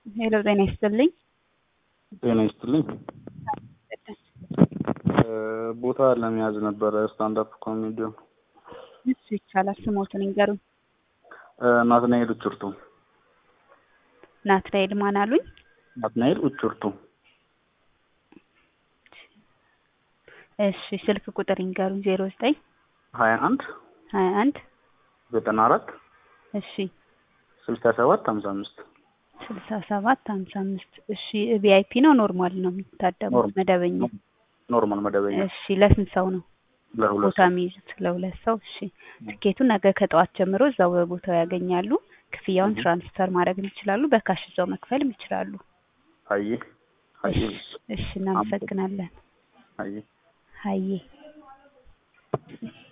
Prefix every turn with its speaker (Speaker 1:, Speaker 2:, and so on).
Speaker 1: ሄሎ ጤና ይስጥልኝ።
Speaker 2: ጤና ይስጥልኝ። ቦታ ለመያዝ ነበር ስታንድ አፕ ኮሜዲ።
Speaker 1: እሺ ይቻላል። ስሞትን ይንገሩኝ።
Speaker 2: ናትናኤል ኡቹርቱ።
Speaker 1: ናትናኤል ማን አሉኝ?
Speaker 2: ናትናኤል ኡቹርቱ።
Speaker 1: እሺ ስልክ ቁጥር ይንገሩኝ። 09
Speaker 2: 21
Speaker 1: 21
Speaker 2: 94
Speaker 1: እሺ
Speaker 2: 67 55
Speaker 1: 6755 እሺ ቪአይፒ ነው ኖርማል ነው የሚታደሙት? መደበኛ
Speaker 2: ኖርማል መደበኛ።
Speaker 1: እሺ ለስንት ሰው ነው
Speaker 2: ለሁለት
Speaker 1: ቦታ የሚይዙት? ለሁለት ሰው። እሺ ትኬቱን ነገ ከጠዋት ጀምሮ እዛው በቦታው ያገኛሉ። ክፍያውን ትራንስፈር ማድረግ ይችላሉ፣ በካሽ እዛው መክፈልም ይችላሉ።
Speaker 2: አይ
Speaker 1: እሺ እናመሰግናለን።
Speaker 2: አይ
Speaker 1: አይ